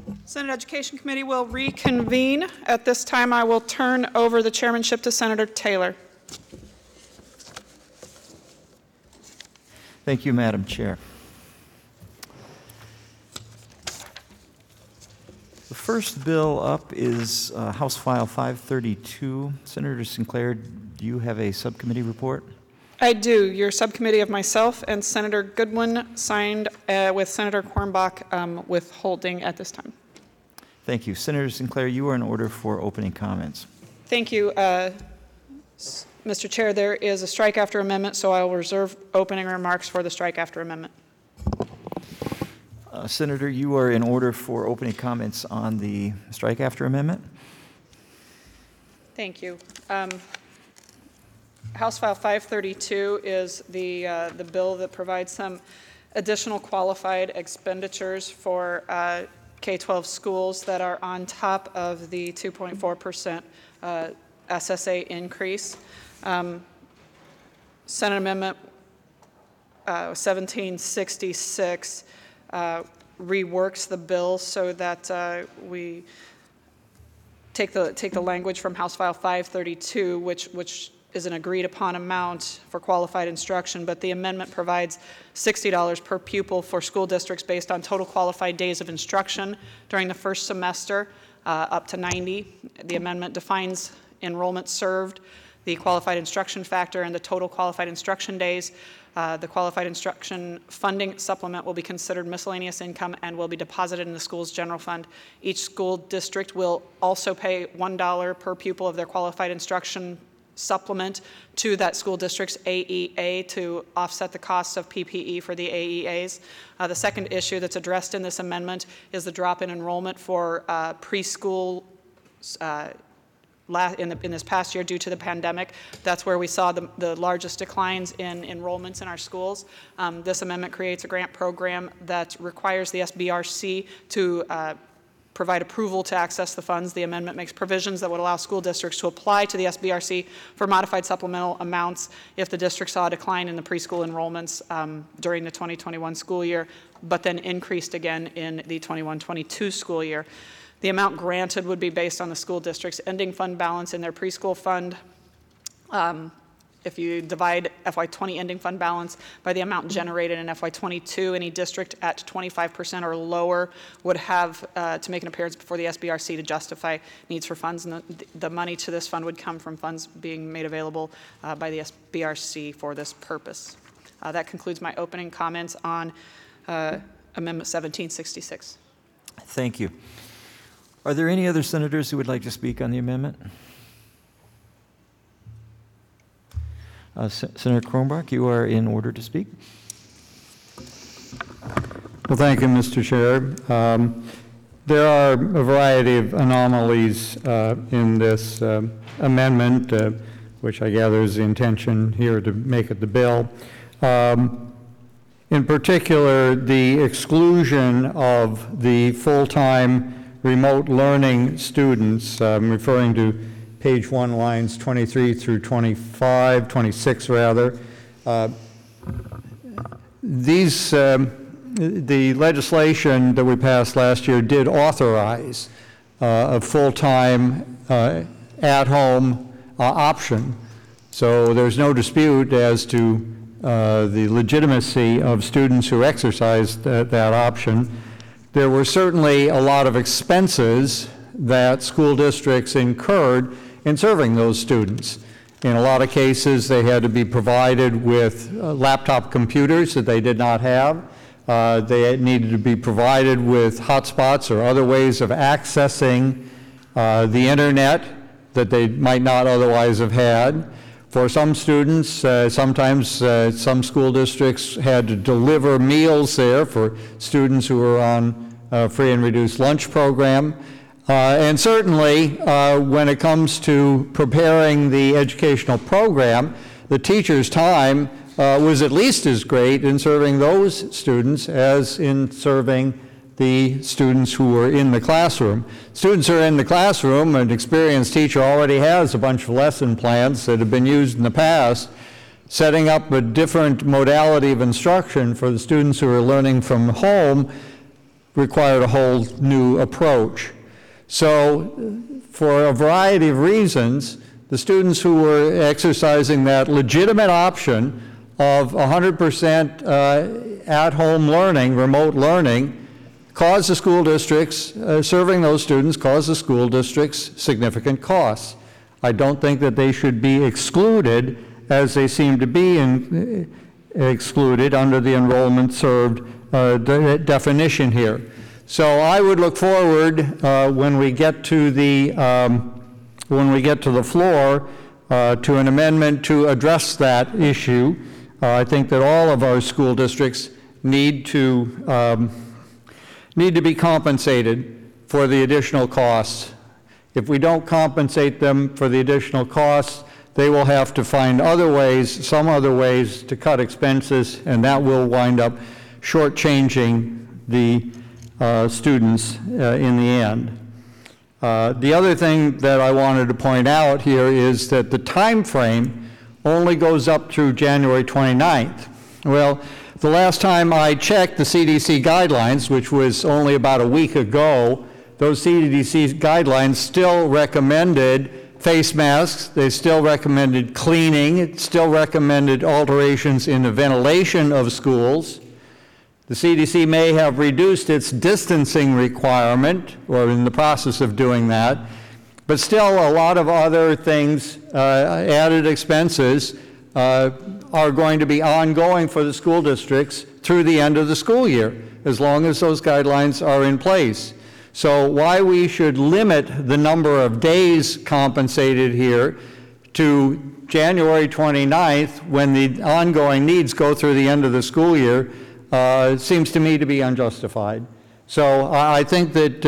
Senate Education Committee will reconvene. At this time, I will turn over the chairmanship to Senator Taylor. Thank you, Madam Chair. The first bill up is House File 532. Senator Sinclair, do you have a subcommittee report? I do. Your subcommittee of myself and Senator Goodwin signed with Senator Cornbach withholding at this time. Thank you. Senator Sinclair, you are in order for opening comments. Thank you, Mr. Chair. There is a strike after amendment, so I will reserve opening remarks for the strike after amendment. Senator, you are in order for opening comments on the strike after amendment. Thank you. House File 532 is the bill that provides some additional qualified expenditures for K-12 schools that are on top of the 2.4% SSA increase. Senate Amendment 1766 reworks the bill so that we take the language from House File 532, which is an agreed upon amount for qualified instruction, but the amendment provides $60 per pupil for school districts based on total qualified days of instruction during the first semester, up to 90. The amendment defines enrollment served, the qualified instruction factor, and the total qualified instruction days. The qualified instruction funding supplement will be considered miscellaneous income and will be deposited in the school's general fund. Each school district will also pay $1 per pupil of their qualified instruction supplement to that school district's AEA to offset the costs of PPE for the AEAs. The second issue that's addressed in this amendment is the drop in enrollment for preschool in this past year due to the pandemic. That's where we saw the largest declines in enrollments in our schools. This amendment creates a grant program that requires the SBRC to provide approval to access the funds. The amendment makes provisions that would allow school districts to apply to the SBRC for modified supplemental amounts if the district saw a decline in the preschool enrollments during the 2021 school year, but then increased again in the 21-22 school year. The amount granted would be based on the school district's ending fund balance in their preschool fund. If you divide FY20 ending fund balance by the amount generated in FY22, any district at 25% or lower would have to make an appearance before the SBRC to justify needs for funds, and the money to this fund would come from funds being made available by the SBRC for this purpose. That concludes my opening comments on Amendment 1766. Thank you. Are there any other senators who would like to speak on the amendment? Senator Cornbach, you are in order to speak. Well, thank you, Mr. Chair. There are a variety of anomalies in this amendment, which I gather is the intention here to make it the bill. In particular, the exclusion of the full-time remote learning students, referring to page 1, lines 23 through 26 rather. The legislation that we passed last year did authorize a full-time at-home option. So there's no dispute as to the legitimacy of students who exercised that option. There were certainly a lot of expenses that school districts incurred in serving those students. In a lot of cases, they had to be provided with laptop computers that they did not have. They needed to be provided with hotspots or other ways of accessing the internet that they might not otherwise have had. For some students, sometimes some school districts had to deliver meals there for students who were on a free and reduced lunch program. And certainly, when it comes to preparing the educational program, the teacher's time was at least as great in serving those students as in serving the students who were in the classroom. Students who are in the classroom, an experienced teacher already has a bunch of lesson plans that have been used in the past. Setting up a different modality of instruction for the students who are learning from home required a whole new approach. So for a variety of reasons, the students who were exercising that legitimate option of 100% at-home learning, remote learning, caused the school districts, serving those students caused the school districts significant costs. I don't think that they should be excluded as they seem to be excluded under the enrollment served definition here. So I would look forward when we get to the floor to an amendment to address that issue. I think that all of our school districts need to be compensated for the additional costs. If we don't compensate them for the additional costs, they will have to find other ways, some other ways to cut expenses, and that will wind up shortchanging the students in the end. The other thing that I wanted to point out here is that the time frame only goes up through January 29th. Well, the last time I checked the CDC guidelines, which was only about a week ago, those CDC guidelines still recommended face masks, they still recommended cleaning, it still recommended alterations in the ventilation of schools. The CDC may have reduced its distancing requirement, or in the process of doing that, but still a lot of other things, added expenses, are going to be ongoing for the school districts through the end of the school year, as long as those guidelines are in place. So why we should limit the number of days compensated here to January 29th, when the ongoing needs go through the end of the school year, seems to me to be unjustified. So I think that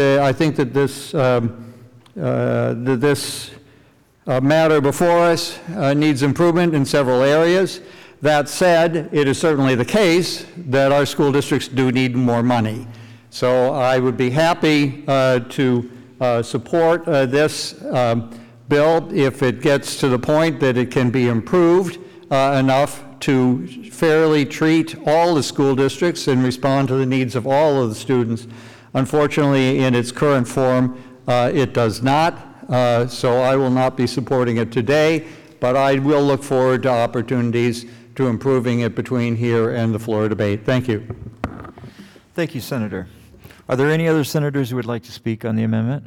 this matter before us needs improvement in several areas. That said, it is certainly the case that our school districts do need more money. So I would be happy to support this bill if it gets to the point that it can be improved enough to fairly treat all the school districts and respond to the needs of all of the students. Unfortunately, in its current form, it does not. So I will not be supporting it today, but I will look forward to opportunities to improving it between here and the floor debate. Thank you. Thank you, Senator. Are there any other senators who would like to speak on the amendment?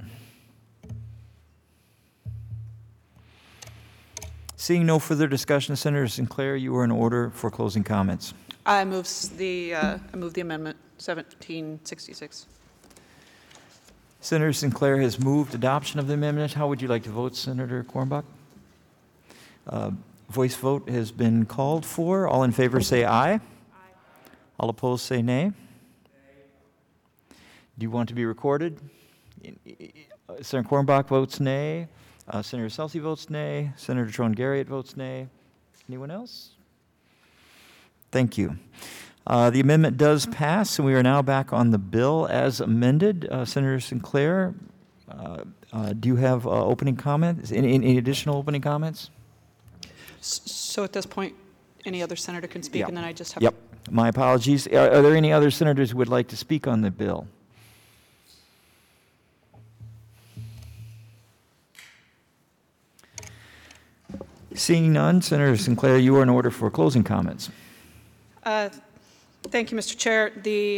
Seeing no further discussion, Senator Sinclair, you are in order for closing comments. I move the amendment 1766. Senator Sinclair has moved adoption of the amendment. How would you like to vote, Senator Cornbach? Voice vote has been called for. All in favor say aye. Aye. All opposed say nay. Do you want to be recorded? Senator Cornbach votes nay. Senator Scelsi votes nay. Senator Trone-Garriott votes nay. Anyone else? Thank you. The amendment does pass, and we are now back on the bill as amended. Senator Sinclair, do you have opening comments? Any additional opening comments? So at this point, any other senator can speak, Yep. and then I just have Yep. My apologies. Are there any other senators who would like to speak on the bill? Seeing none, Senator Sinclair, you are in order for closing comments. Thank you, Mr. Chair.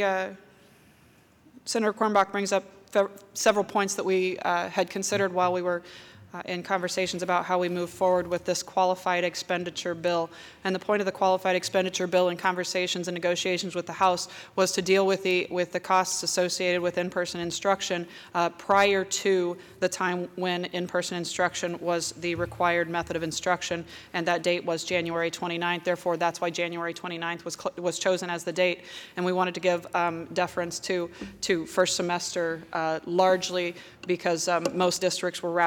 Senator Cornbach brings up several points that we had considered while we were in conversations about how we move forward with this qualified expenditure bill. And the point of the qualified expenditure bill in conversations and negotiations with the House was to deal with the costs associated with in-person instruction prior to the time when in-person instruction was the required method of instruction, and that date was January 29th. Therefore, that's why January 29th was chosen as the date. And we wanted to give deference to first semester largely because most districts were wrapping up their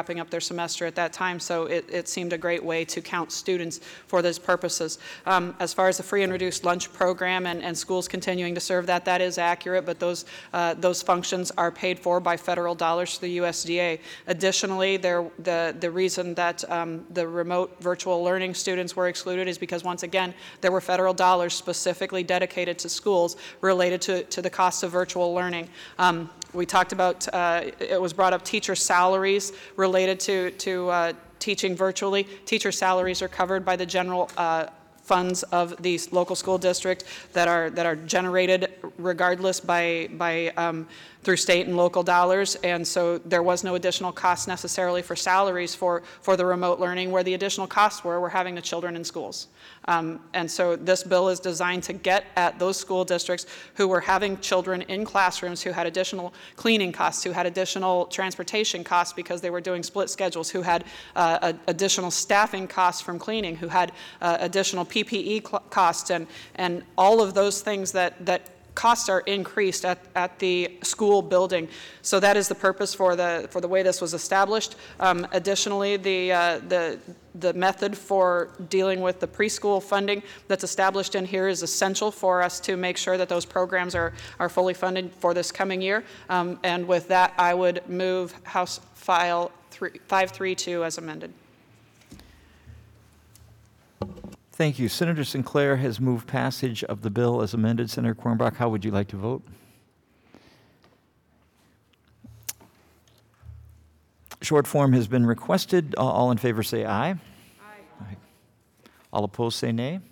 semester at that time, so it seemed a great way to count students for those purposes. As far as the free and reduced lunch program and schools continuing to serve that, that is accurate, but those functions are paid for by federal dollars through the USDA. Additionally, the reason that the remote virtual learning students were excluded is because, once again, there were federal dollars specifically dedicated to schools related to the cost of virtual learning. We talked about, it was brought up, teacher salaries related to teaching virtually. Teacher salaries are covered by the general funds of the local school district that are generated regardless through state and local dollars, and so there was no additional cost necessarily for salaries for the remote learning. Where the additional costs were having the children in schools. And so this bill is designed to get at those school districts who were having children in classrooms who had additional cleaning costs, who had additional transportation costs because they were doing split schedules, who had additional staffing costs from cleaning, who had additional PPE costs, and all of those things that costs are increased at the school building. So that is the purpose for the way this was established. Additionally, the method for dealing with the preschool funding that's established in here is essential for us to make sure that those programs are fully funded for this coming year. And with that, I would move House File 532 as amended. Thank you. Senator Sinclair has moved passage of the bill as amended. Senator Quirnbach, how would you like to vote? Short form has been requested. All in favor say aye. Aye. All opposed say nay.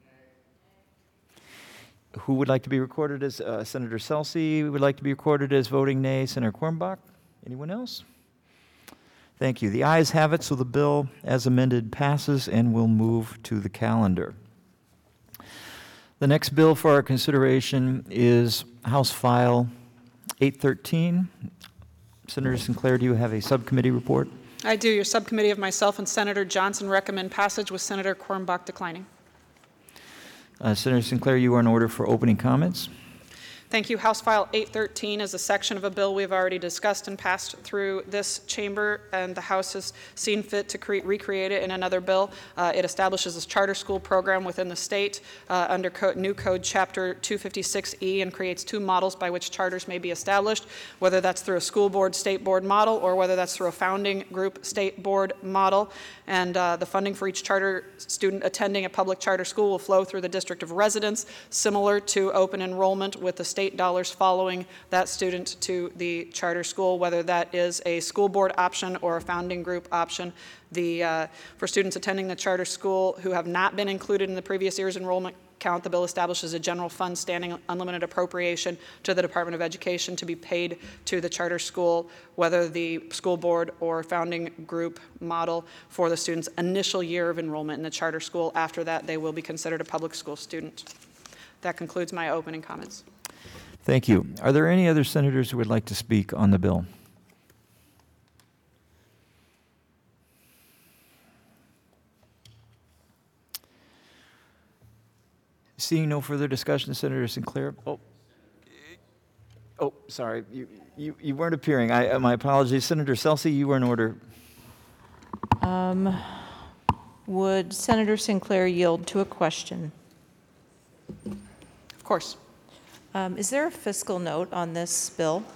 Who would like to be recorded as Senator Scelsi would like to be recorded as voting nay. Senator Quirnbach. Anyone else? Thank you. The ayes have it, so the bill as amended passes and will move to the calendar. The next bill for our consideration is House File 813. Senator Sinclair, do you have a subcommittee report? I do. Your subcommittee of myself and Senator Johnson recommend passage, with Senator Quirnbach declining. Senator Sinclair, you are in order for opening comments. Thank you. House File 813 is a section of a bill we've already discussed and passed through this chamber, and the House has seen fit to recreate it in another bill. It establishes a charter school program within the state under new code chapter 256E, and creates two models by which charters may be established, whether that's through a school board, state board model, or whether that's through a founding group state board model. And the funding for each charter student attending a public charter school will flow through the district of residence, similar to open enrollment, with the state dollars following that student to the charter school, whether that is a school board option or a founding group option. For students attending the charter school who have not been included in the previous year's enrollment count, the bill establishes a general fund standing unlimited appropriation to the Department of Education to be paid to the charter school, whether the school board or founding group model, for the student's initial year of enrollment in the charter school. After that, they will be considered a public school student. That concludes my opening comments. Thank you. Are there any other senators who would like to speak on the bill? Seeing no further discussion, Senator Sinclair. Oh, sorry. You weren't appearing. My apologies. Senator Scelsi, you were in order. Would Senator Sinclair yield to a question? Of course. Is there a fiscal note on this bill?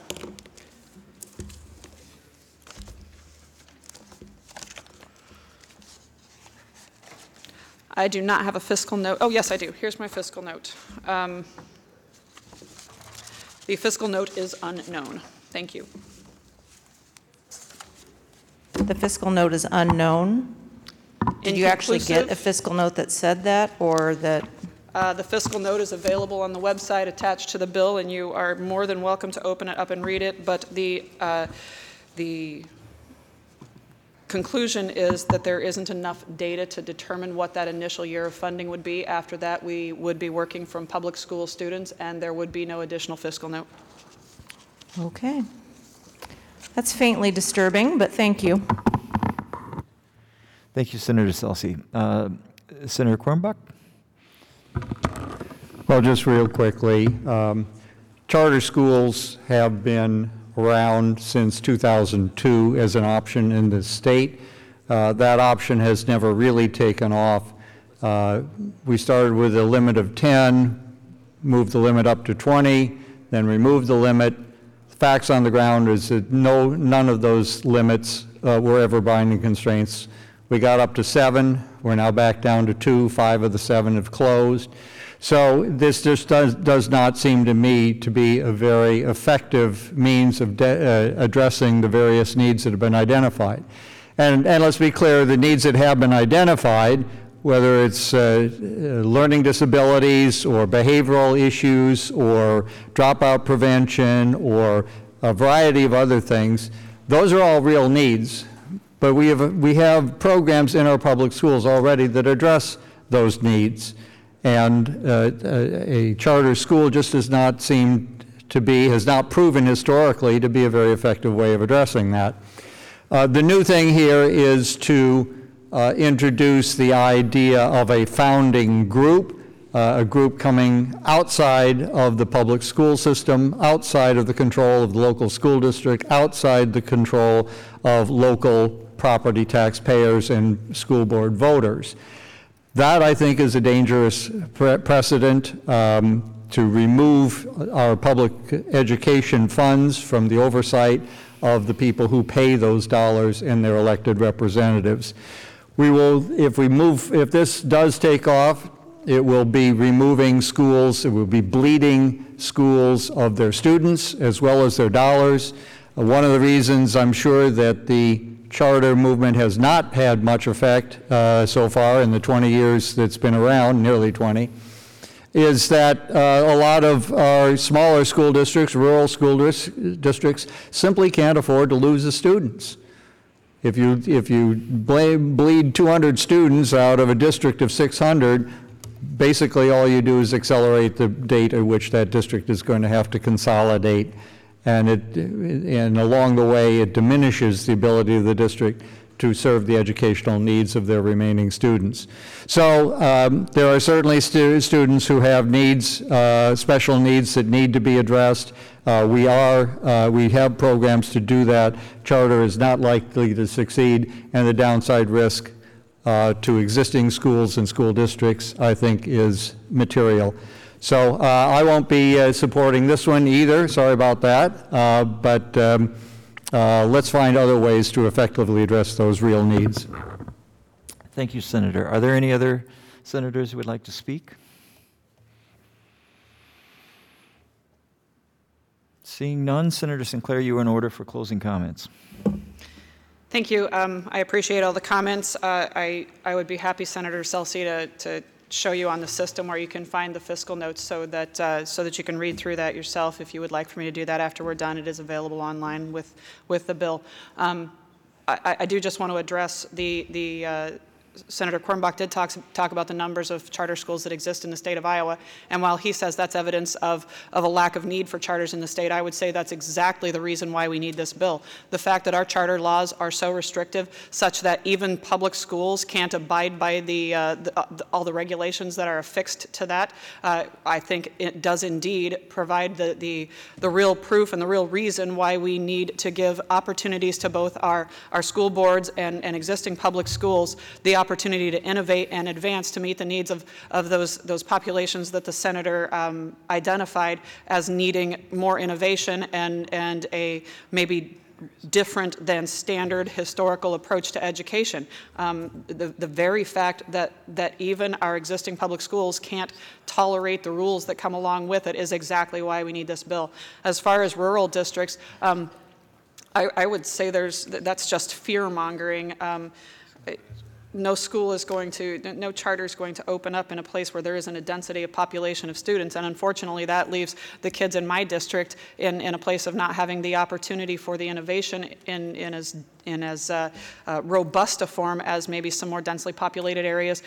I do not have a fiscal note. Oh, yes, I do. Here's my fiscal note. The fiscal note is unknown. Thank you. The fiscal note is unknown? Did you actually get a Inconclusive. fiscal note that said that, or that? The fiscal note is available on the website attached to the bill, and you are more than welcome to open it up and read it. But the conclusion is that there isn't enough data to determine what that initial year of funding would be. After that, we would be working from public school students, and there would be no additional fiscal note. Okay. That's faintly disturbing, but thank you. Thank you, Senator Scelsi. Senator Quirnbach? Well, just real quickly, charter schools have been around since 2002 as an option in the state. That option has never really taken off. We started with a limit of 10, moved the limit up to 20, then removed the limit. Facts on the ground is that none of those limits were ever binding constraints. We got up to 7. We're now back down to 2. 5 of the 7 have closed. So this just does not seem to me to be a very effective means of addressing the various needs that have been identified. And let's be clear, the needs that have been identified, whether it's learning disabilities or behavioral issues or dropout prevention or a variety of other things, those are all real needs. But we have programs in our public schools already that address those needs. And a charter school just does not seem to be, has not proven historically to be a very effective way of addressing that. The new thing here is to introduce the idea of a founding group, a group coming outside of the public school system, outside of the control of the local school district, outside the control of local property taxpayers and school board voters. That, I think, is a dangerous precedent to remove our public education funds from the oversight of the people who pay those dollars and their elected representatives. We will, if this does take off, it will be removing schools, it will be bleeding schools of their students as well as their dollars. One of the reasons I'm sure that the charter movement has not had much effect so far in the 20 years that's been around, nearly 20, is that a lot of our smaller school districts, rural school districts, simply can't afford to lose the students. If you bleed 200 students out of a district of 600, basically all you do is accelerate the date at which that district is going to have to consolidate, and along the way it diminishes the ability of the district to serve the educational needs of their remaining students. So there are certainly students who have needs, special needs that need to be addressed. We have programs to do that. Charter is not likely to succeed, and the downside risk to existing schools and school districts, I think, is material. So I won't be supporting this one either, sorry about that, but let's find other ways to effectively address those real needs. Thank you, Senator. Are there any other senators who would like to speak? Seeing none, Senator Sinclair, you are in order for closing comments. Thank you. I appreciate all the comments. I would be happy, Senator Celsey, to show you on the system where you can find the fiscal notes so that you can read through that yourself if you would like for me to do that after we're done. It is available online with the bill. I do just want to address Senator Cornbach did talk about the numbers of charter schools that exist in the state of Iowa, and while he says that's evidence of a lack of need for charters in the state, I would say that's exactly the reason why we need this bill. The fact that our charter laws are so restrictive such that even public schools can't abide by all the regulations that are affixed to that, I think it does indeed provide the real proof and the real reason why we need to give opportunities to both our school boards and existing public schools the opportunity to innovate and advance to meet the needs of those populations that the senator identified as needing more innovation and a maybe different than standard historical approach to education. The very fact that even our existing public schools can't tolerate the rules that come along with it is exactly why we need this bill. As far as rural districts, I would say that's just fear-mongering. No charter is going to open up in a place where there isn't a density of population of students, and unfortunately that leaves the kids in my district in a place of not having the opportunity for the innovation in as robust a form as maybe some more densely populated areas.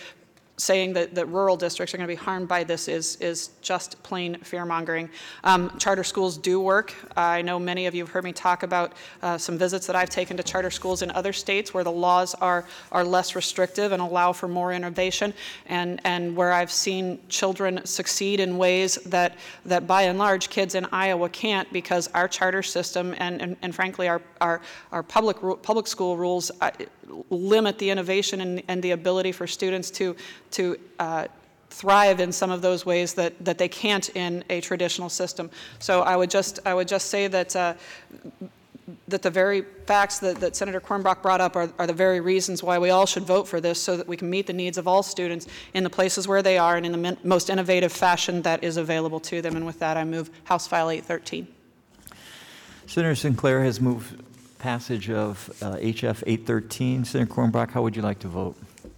saying that rural districts are going to be harmed by this is just plain fear-mongering. Charter schools do work. I know many of you have heard me talk about some visits that I've taken to charter schools in other states where the laws are less restrictive and allow for more innovation, and where I've seen children succeed in ways that by and large kids in Iowa can't, because our charter system and frankly our public school rules limit the innovation and the ability for students to thrive in some of those ways that they can't in a traditional system. So I would just say that that the very facts that Senator Cornbach brought up are the very reasons why we all should vote for this, so that we can meet the needs of all students in the places where they are and in the most innovative fashion that is available to them. And with that, I move House File 813. Senator Sinclair has moved passage of HF 813. Senator Cornbach, how would you like to vote?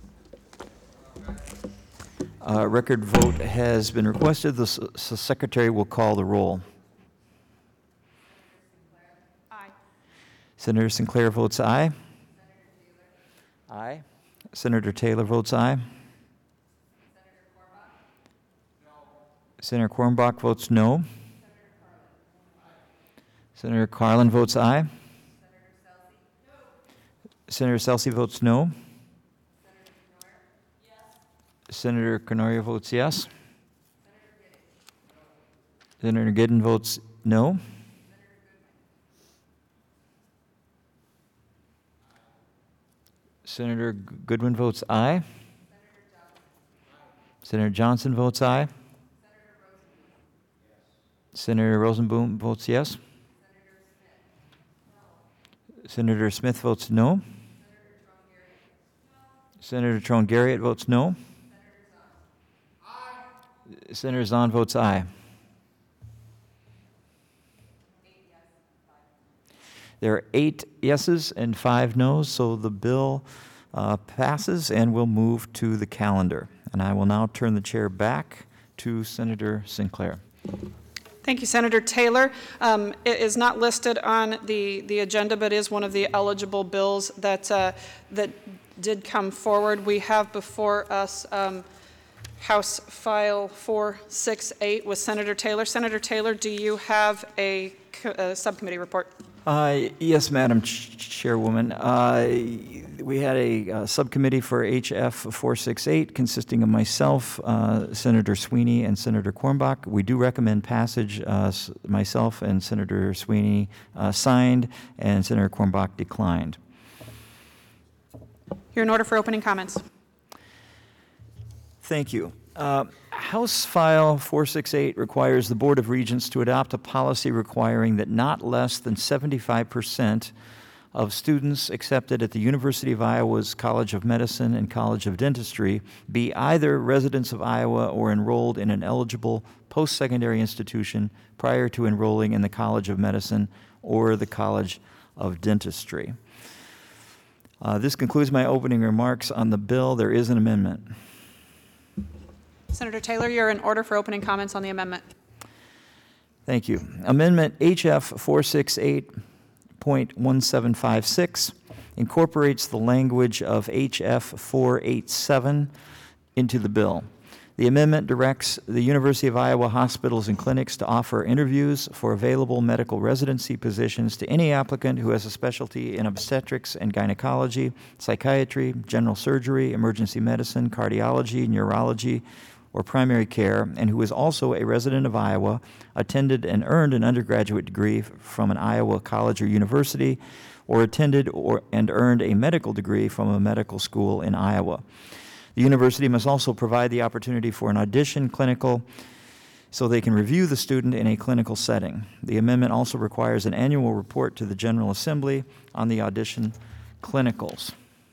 Record vote has been requested. The secretary will call the roll. Aye. Senator Sinclair votes aye. Aye. Senator Taylor votes aye. Senator Cornbach votes no. Senator Carlin votes aye. Senator Scelsi votes no. Senator Canoria votes yes. Senator Giddens votes no. Senator Goodwin votes aye. Senator Johnson votes aye. Senator Rosenboom votes yes. Senator Smith votes no. Senator Trone Garriott votes no. Senator Zahn votes aye. There are 8 yeses and 5 noes, so the bill passes and will move to the calendar. And I will now turn the chair back to Senator Sinclair. Thank you, Senator Taylor. It is not listed on the agenda, but is one of the eligible bills that did come forward. We have before us House File 468 with Senator Taylor. Senator Taylor, do you have a subcommittee report? Yes, Madam Chairwoman. We had a subcommittee for HF 468 consisting of myself, Senator Sweeney, and Senator Cornbach. We do recommend passage. Myself and Senator Sweeney signed, and Senator Cornbach declined. You're in order for opening comments. Thank you. House File 468 requires the Board of Regents to adopt a policy requiring that not less than 75% of students accepted at the University of Iowa's College of Medicine and College of Dentistry be either residents of Iowa or enrolled in an eligible post-secondary institution prior to enrolling in the College of Medicine or the College of Dentistry. This concludes my opening remarks on the bill. There is an amendment. Senator Taylor, you're in order for opening comments on the amendment. Thank you. Amendment HF 468.1756 incorporates the language of HF 487 into the bill. The amendment directs the University of Iowa hospitals and clinics to offer interviews for available medical residency positions to any applicant who has a specialty in obstetrics and gynecology, psychiatry, general surgery, emergency medicine, cardiology, neurology, or primary care, and who is also a resident of Iowa, attended and earned an undergraduate degree from an Iowa college or university, or attended and earned a medical degree from a medical school in Iowa. The university must also provide the opportunity for an audition clinical so they can review the student in a clinical setting. The amendment also requires an annual report to the General Assembly on the audition clinicals.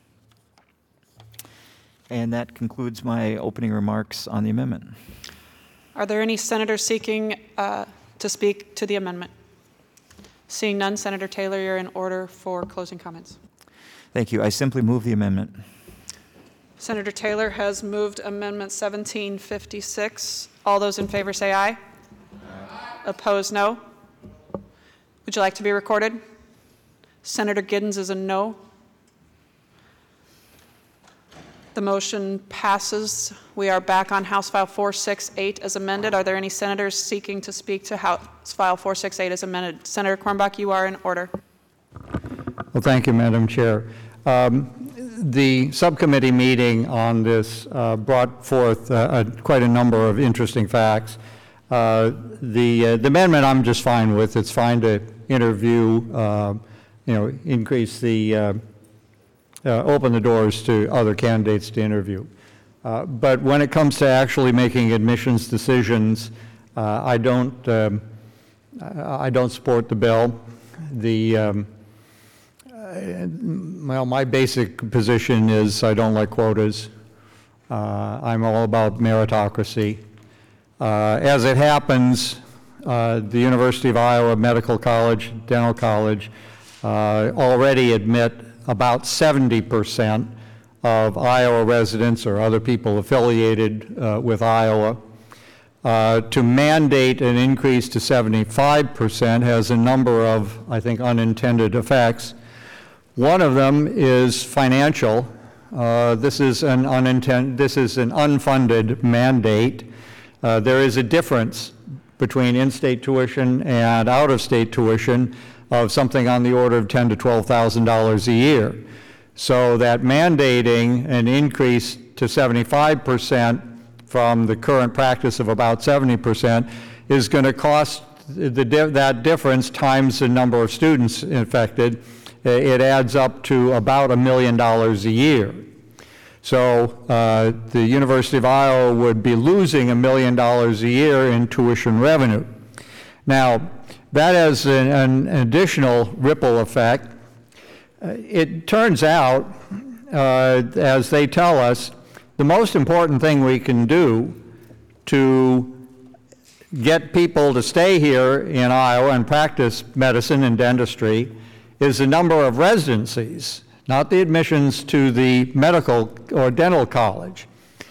And that concludes my opening remarks on the amendment. Are there any senators seeking to speak to the amendment? Seeing none, Senator Taylor, you're in order for closing comments. Thank you. I simply move the amendment. Senator Taylor has moved Amendment 1756. All those in favor say aye. Aye. Opposed, no. Would you like to be recorded? Senator Giddens is a no. The motion passes. We are back on House File 468 as amended. Are there any senators seeking to speak to House File 468 as amended? Senator Cornbach, you are in order. Well, thank you, Madam Chair. The subcommittee meeting on this brought forth quite a number of interesting facts. The amendment I'm just fine with. It's fine to interview, increase the, open the doors to other candidates to interview. But when it comes to actually making admissions decisions, I don't support the bill. Well, my basic position is I don't like quotas. I'm all about meritocracy. As it happens, the University of Iowa Medical College, Dental College, already admit about 70% of Iowa residents or other people affiliated with Iowa. To mandate an increase to 75% has a number of, I think, unintended effects. One of them is financial. This is an unfunded mandate. There is a difference between in-state tuition and out-of-state tuition of something on the order of $10,000 to $12,000 a year. So that mandating an increase to 75% from the current practice of about 70% is going to cost that difference times the number of students affected. It adds up to about $1 million a year. So the University of Iowa would be losing $1 million a year in tuition revenue. Now, that has an additional ripple effect. It turns out, as they tell us, the most important thing we can do to get people to stay here in Iowa and practice medicine and dentistry is the number of residencies, not the admissions to the medical or dental college.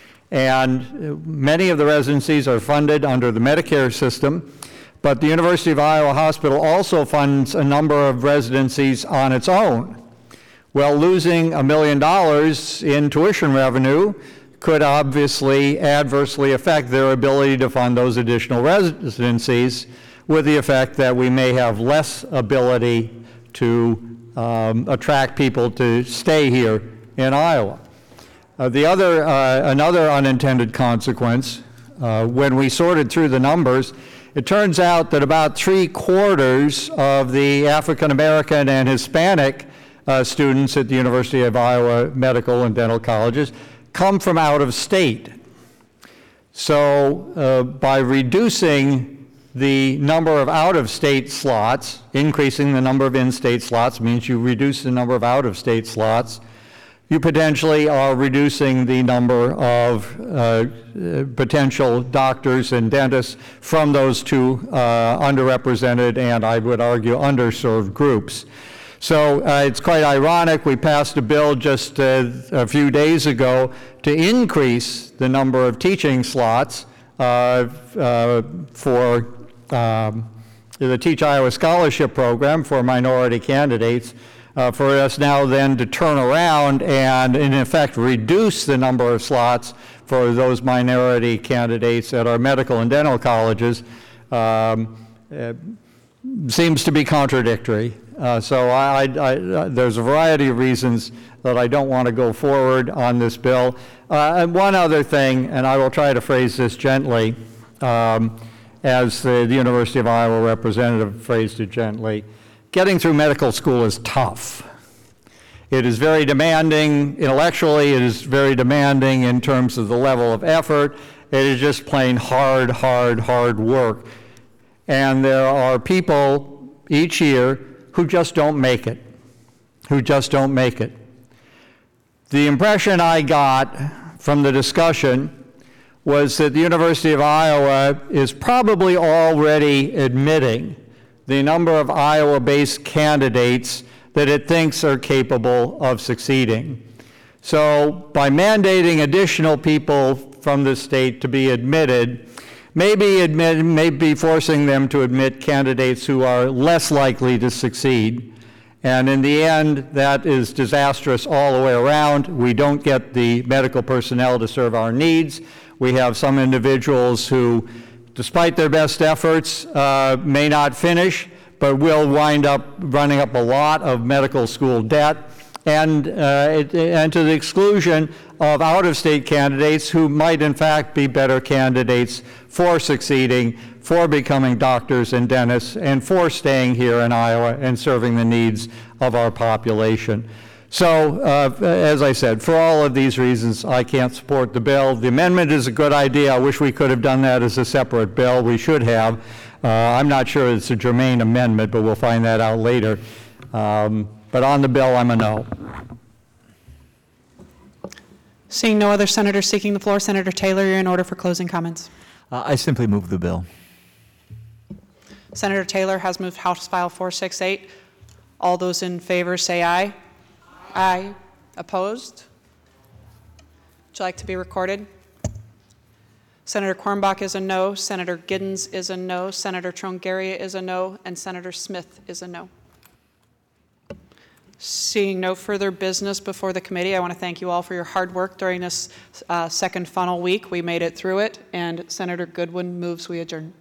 And many of the residencies are funded under the Medicare system, but the University of Iowa Hospital also funds a number of residencies on its own. Well, losing $1 million in tuition revenue could obviously adversely affect their ability to fund those additional residencies, with the effect that we may have less ability to attract people to stay here in Iowa. Another unintended consequence, when we sorted through the numbers, it turns out that about 3/4 of the African American and Hispanic students at the University of Iowa Medical and Dental Colleges come from out of state. So by reducing the number of out-of-state slots, increasing the number of in-state slots means you reduce the number of out-of-state slots. You potentially are reducing the number of potential doctors and dentists from those two underrepresented and, I would argue, underserved groups. So it's quite ironic. We passed a bill just a few days ago to increase the number of teaching slots for the Teach Iowa Scholarship Program for minority candidates, for us now then to turn around and, in effect, reduce the number of slots for those minority candidates at our medical and dental colleges seems to be contradictory. So there's a variety of reasons that I don't want to go forward on this bill. And one other thing, and I will try to phrase this gently, as the University of Iowa representative phrased it gently, getting through medical school is tough. It is very demanding intellectually, it is very demanding in terms of the level of effort. It is just plain hard work. And there are people each year who just don't make it, The impression I got from the discussion was that the University of Iowa is probably already admitting the number of Iowa-based candidates that it thinks are capable of succeeding. So by mandating additional people from the state to be admitted, maybe forcing them to admit candidates who are less likely to succeed. And in the end, that is disastrous all the way around. We don't get the medical personnel to serve our needs. We have some individuals who, despite their best efforts, may not finish, but will wind up running up a lot of medical school debt, and to the exclusion of out-of-state candidates who might in fact be better candidates for succeeding, for becoming doctors and dentists, and for staying here in Iowa and serving the needs of our population. So, as I said, for all of these reasons, I can't support the bill. The amendment is a good idea. I wish we could have done that as a separate bill. We should have. I'm not sure it's a germane amendment, but we'll find that out later. But on the bill, I'm a no. Seeing no other senators seeking the floor, Senator Taylor, you're in order for closing comments. I simply move the bill. Senator Taylor has moved House File 468. All those in favor say aye. Aye. Opposed? Would you like to be recorded? Senator Quirmbach is a no, Senator Giddens is a no, Senator Trongaria is a no, and Senator Smith is a no. Seeing no further business before the committee, I want to thank you all for your hard work during this second funnel week. We made it through it, and Senator Goodwin moves we adjourn.